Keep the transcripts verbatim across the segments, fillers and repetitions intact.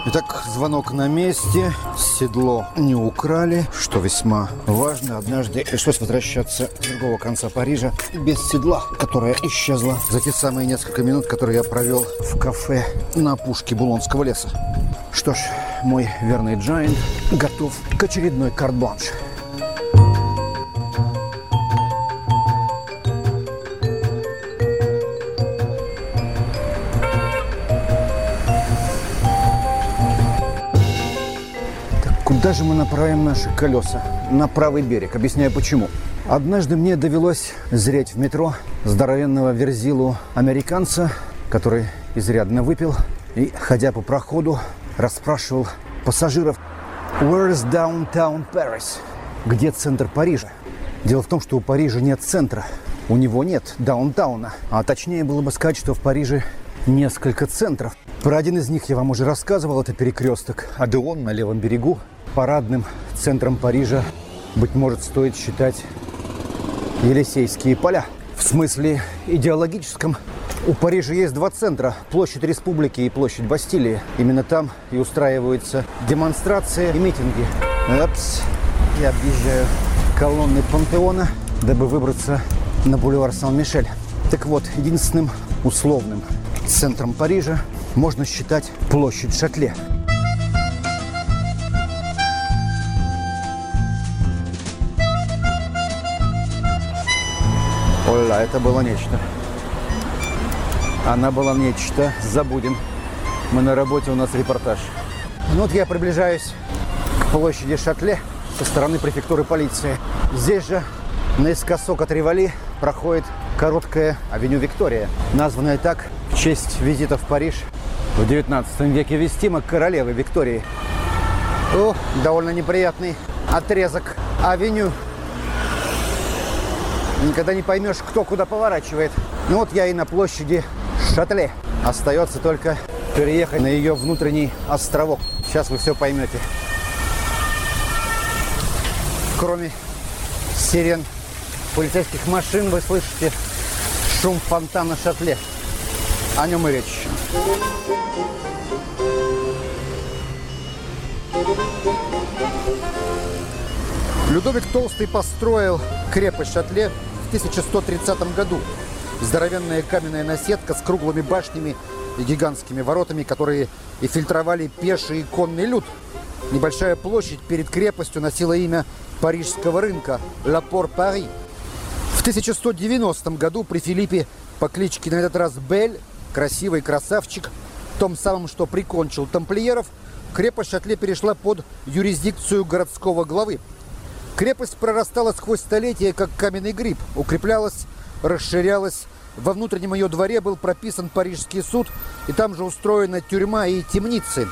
Итак, звонок на месте. Седло не украли, что весьма важно. Однажды пришлось возвращаться с другого конца Парижа без седла, которое исчезло за те самые несколько минут, которые я провел в кафе на опушке Булонского леса. Что ж, мой верный Giant готов к очередной карт-бланш. Куда же мы направим наши колеса? На правый берег. Объясняю почему. Однажды мне довелось зреть в метро здоровенного верзилу американца, который изрядно выпил и, ходя по проходу, расспрашивал пассажиров: «Where is downtown Paris?» Где центр Парижа? Дело в том, что у Парижа нет центра. У него нет даунтауна. А точнее было бы сказать, что в Париже несколько центров. Про один из них я вам уже рассказывал. Это перекресток Одеон на левом берегу. Парадным центром Парижа, быть может, стоит считать Елисейские поля. В смысле идеологическом у Парижа есть два центра. Площадь Республики и площадь Бастилии. Именно там и устраиваются демонстрации и митинги. Опс. Я объезжаю колонны Пантеона, дабы выбраться на бульвар Сан-Мишель. Так вот, единственным условным центром Парижа можно считать площадь Шатле. Оля, это было нечто. Она была нечто. Забудем. Мы на работе, у нас репортаж. Ну вот я приближаюсь к площади Шатле со стороны префектуры полиции. Здесь же, наискосок от Риволи, проходит короткая авеню Виктория, названная так в честь визита в Париж в девятнадцатом веке вестимо королевы Виктории. О, довольно неприятный отрезок авеню. Никогда не поймешь, кто куда поворачивает. Ну вот я и на площади Шатле. Остается только переехать на ее внутренний островок. Сейчас вы все поймете. Кроме сирен полицейских машин, вы слышите шум фонтана Шатле. О нем и речь. Людовик Толстый построил крепость Шатле в тысяча сто тридцатом году. Здоровенная каменная наседка с круглыми башнями и гигантскими воротами, которые и фильтровали пеший и конный люд. Небольшая площадь перед крепостью носила имя парижского рынка «Ла Пор Пари». В тысяча сто девяностом году при Филиппе по кличке на этот раз Бель, красивый красавчик, том самом, что прикончил тамплиеров, крепость Шатле перешла под юрисдикцию городского главы. Крепость прорастала сквозь столетия, как каменный гриб, укреплялась, расширялась. Во внутреннем ее дворе был прописан Парижский суд, и там же устроена тюрьма и темницы.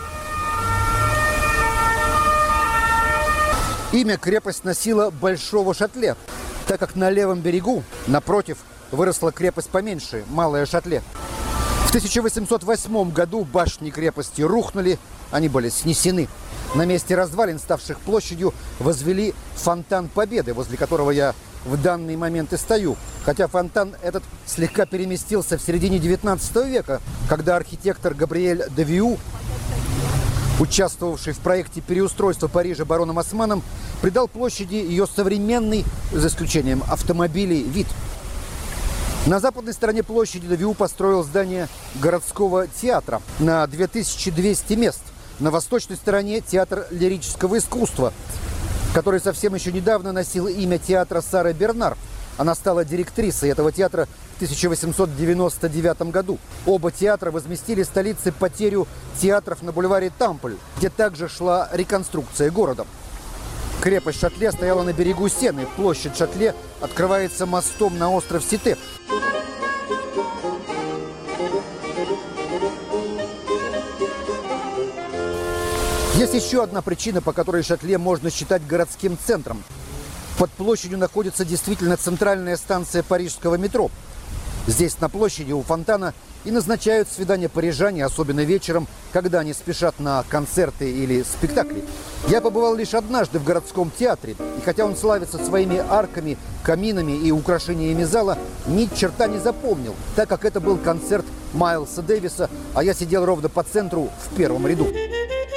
Имя крепость носила Большого Шатле, так как на левом берегу, напротив, выросла крепость поменьше, Малая Шатле. В тысяча восемьсот восьмом году башни крепости рухнули, они были снесены. На месте развалин, ставших площадью, возвели фонтан Победы, возле которого я в данный момент и стою. Хотя фонтан этот слегка переместился в середине девятнадцатого века, когда архитектор Габриэль де Виу, участвовавший в проекте переустройства Парижа бароном Османом, придал площади ее современный, за исключением автомобилей, вид. На западной стороне площади де Виу построил здание городского театра на две тысячи двести мест. На восточной стороне театр лирического искусства, который совсем еще недавно носил имя театра Сары Бернар. Она стала директрисой этого театра в тысяча восемьсот девяносто девятом году. Оба театра возместили столице потерю театров на бульваре Тампль, где также шла реконструкция города. Крепость Шатле стояла на берегу Сены. Площадь Шатле открывается мостом на остров Сите. Есть еще одна причина, по которой Шатле можно считать городским центром. Под площадью находится действительно центральная станция парижского метро. Здесь, на площади у фонтана, и назначают свидания парижане, особенно вечером, когда они спешат на концерты или спектакли. Я побывал лишь однажды в городском театре, и хотя он славится своими арками, каминами и украшениями зала, ни черта не запомнил, так как это был концерт Майлса Дэвиса, а я сидел ровно по центру в первом ряду.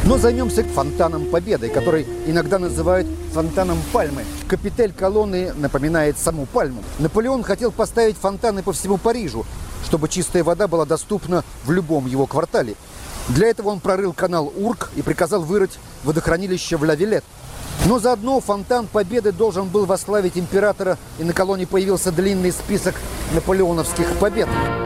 Но займемся фонтаном Победы, который иногда называют фонтаном Пальмы. Капитель колонны напоминает саму пальму. Наполеон хотел поставить фонтаны по всему Парижу, чтобы чистая вода была доступна в любом его квартале. Для этого он прорыл канал Урк и приказал вырыть водохранилище в Ла-Вилет. Но заодно фонтан Победы должен был восславить императора, и на колонне появился длинный список наполеоновских побед.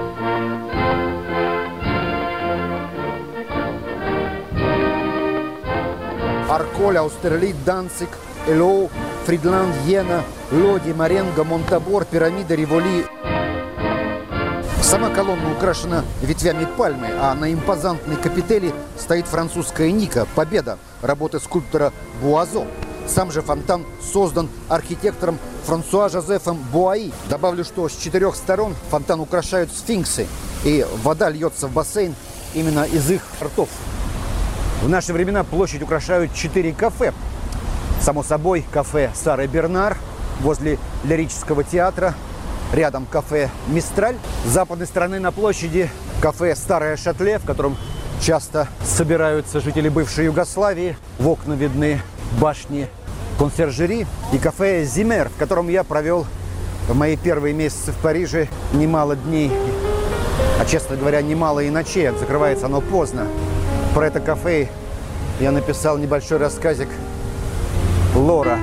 Арколь, Аустерлит, Данциг, Элоу, Фридланд, Йена, Лоди, Маренго, Монтабор, Пирамида, Риволи. Сама колонна украшена ветвями пальмы, а на импозантной капители стоит французская Ника «Победа» работы скульптора Буазо. Сам же фонтан создан архитектором Франсуа Жозефом Буаи. Добавлю, что с четырех сторон фонтан украшают сфинксы, и вода льется в бассейн именно из их ртов. В наши времена площадь украшают четыре кафе. Само собой, кафе «Сара Бернар» возле Лирического театра. Рядом кафе «Мистраль». С западной стороны на площади кафе «Старое Шатле», в котором часто собираются жители бывшей Югославии. В окна видны башни консьержери. И кафе «Зимер», в котором я провел в мои первые месяцы в Париже немало дней, а, честно говоря, немало и ночей. Закрывается оно поздно. Про это кафе я написал небольшой рассказик «Лора».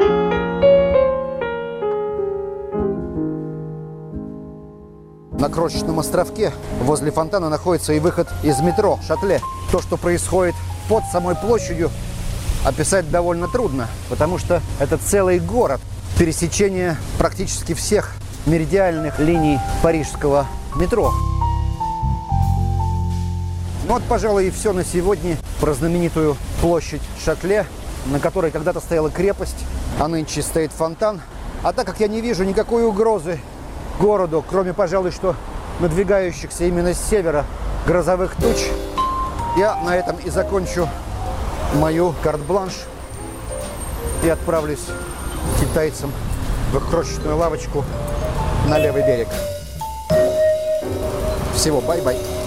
На крошечном островке возле фонтана находится и выход из метро «Шатле». То, что происходит под самой площадью, описать довольно трудно, потому что это целый город. Пересечение практически всех меридиальных линий парижского метро. Ну вот, пожалуй, и все на сегодня про знаменитую площадь Шатле, на которой когда-то стояла крепость, а нынче стоит фонтан. А так как я не вижу никакой угрозы городу, кроме, пожалуй, что надвигающихся именно с севера грозовых туч, я на этом и закончу мою карт-бланш и отправлюсь к китайцам в их крошечную лавочку на левый берег. Всего бай-бай.